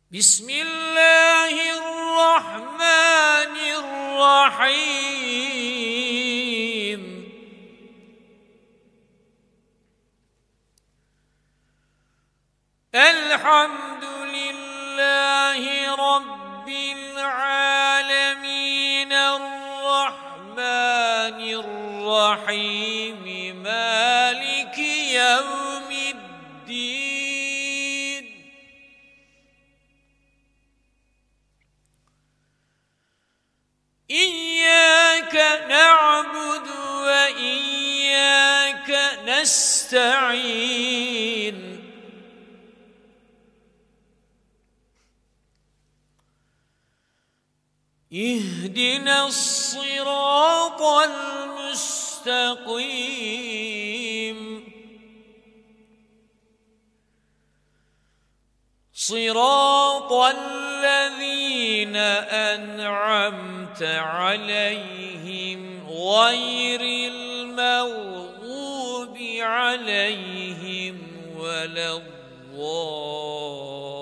بسم الله الرحمن الرحيم الحمد لله رب العالمين الرحمن الرحيم مالك يوم الدين إياك نعبد وإياك نستعين اهدنا الصراط المستقيم صراط الذين أنعمت عليهم غير المغضوب عليهم ولا الضالين